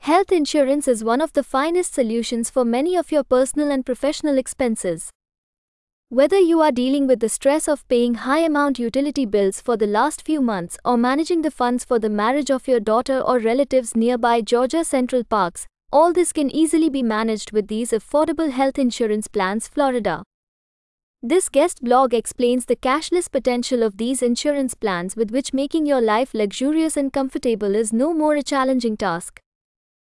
Health insurance is one of the finest solutions for many of your personal and professional expenses. Whether you are dealing with the stress of paying high-amount utility bills for the last few months or managing the funds for the marriage of your daughter or relatives nearby Georgia Central Parks, all this can easily be managed with these affordable health insurance plans. Florida. This guest blog explains the cashless potential of these insurance plans, with which making your life luxurious and comfortable is no more a challenging task.